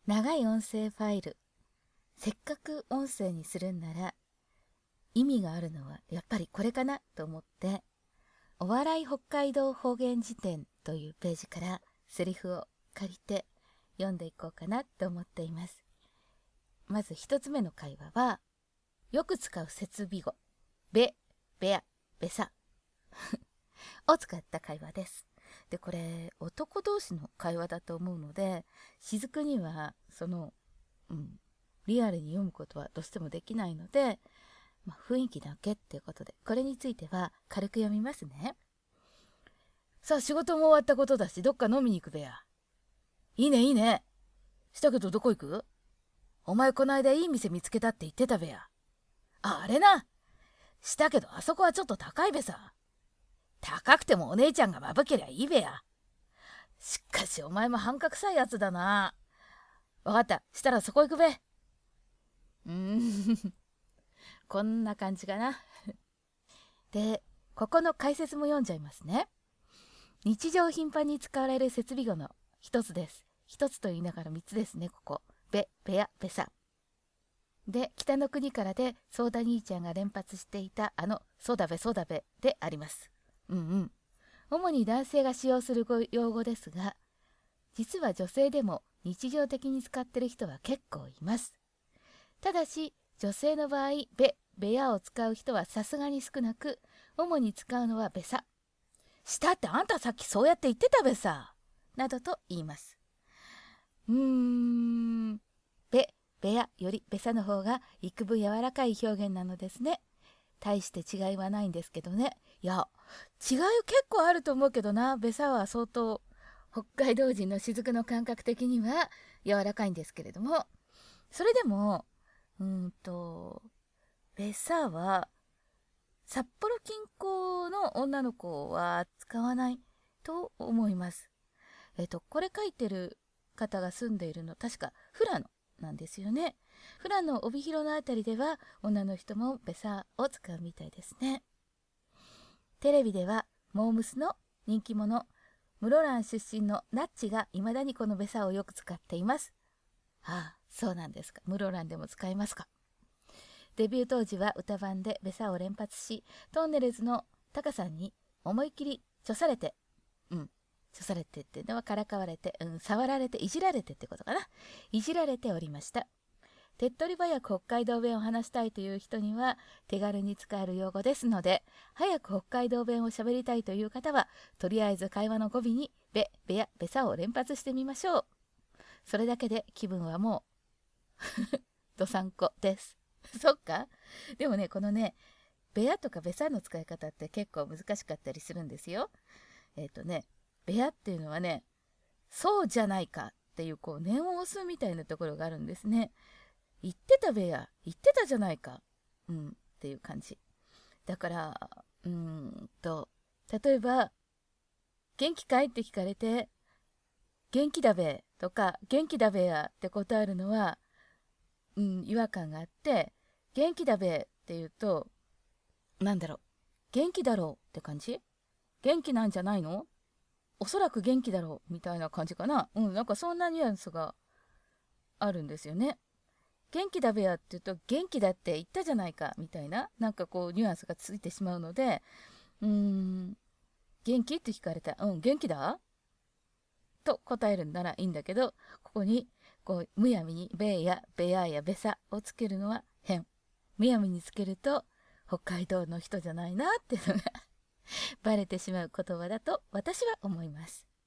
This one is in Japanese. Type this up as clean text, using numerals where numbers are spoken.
長い音声ファイル、せっかく音声にするんなら意味があるのはやっぱりこれかなと思って、お笑い北海道方言辞典というページからセリフを借りて読んでいこうかなと思っています。まず一つ目の会話は、よく使う設備語、べ、べや、べさを使った会話です。で、これ男同士の会話だと思うので、雫にはリアルに読むことはどうしてもできないので、雰囲気だけっていうことで、これについては軽く読みますね。さあ、仕事も終わったことだし、どっか飲みに行くべや。いいねいいね。したけどどこ行く？お前こないだいい店見つけたって言ってたべや。あれな。したけどあそこはちょっと高いべさ。高くてもお姉ちゃんがまぶけりゃいいべや。しかしお前も半角臭いやつだな。わかった。したらそこ行くべ。こんな感じかな。で、ここの解説も読んじゃいますね。日常頻繁に使われる設備語の一つです。一つと言いながら三つですね、ここ。べ、べや、べさ。で、北の国からでソーダ兄ちゃんが連発していたそうだべそうだべであります。主に男性が使用する用語ですが、実は女性でも日常的に使ってる人は結構います。ただし、女性の場合、べ、べやを使う人はさすがに少なく、主に使うのはべさ。したってあんたさっきそうやって言ってたべさ。などと言います。べ、べやよりべさの方が幾分柔らかい表現なのですね。大して違いはないんですけどね。いや、違い結構あると思うけどな。べさは相当、北海道人の雫の感覚的には柔らかいんですけれども、それでも、べさは、札幌近郊の女の子は使わないと思います。これ書いてる方が住んでいるの、確か富良野なんですよね。富良野帯広のあたりでは女の人もべさを使うみたいですね。テレビではモームスの人気者、室蘭出身のナッチが未だにこのべさをよく使っています。ああ、そうなんですか。室蘭でも使いますか。デビュー当時は歌番でべさを連発し、トンネルズのタカさんに思いっきりちょされて、ちょされてっていうのはからかわれて、触られて、いじられてってことかな。いじられておりました。手っ取り早く北海道弁を話したいという人には手軽に使える用語ですので、早く北海道弁を喋りたいという方は、とりあえず会話の語尾にべ、べや、べさを連発してみましょう。それだけで気分はもうどさんこです。そっか。でもね、このね、べやとかべさの使い方って結構難しかったりするんですよ。べやっていうのはね、そうじゃないかっていう念を押すみたいなところがあるんですね。言ってたべや、言ってたじゃないか。っていう感じ。だから、例えば、元気かいって聞かれて、元気だべとか、元気だべやって答えるのは、違和感があって、元気だべって言うと、元気だろうって感じ？元気なんじゃないの？おそらく元気だろうみたいな感じかな。なんかそんなニュアンスがあるんですよね。元気だべやって言うと、元気だって言ったじゃないかみたいな、ニュアンスがついてしまうので、元気って聞かれたら、元気だと答えるんならいいんだけど、ここにむやみにべやべややべさをつけるのは変。むやみにつけると北海道の人じゃないなっていうのがバレてしまう言葉だと私は思います。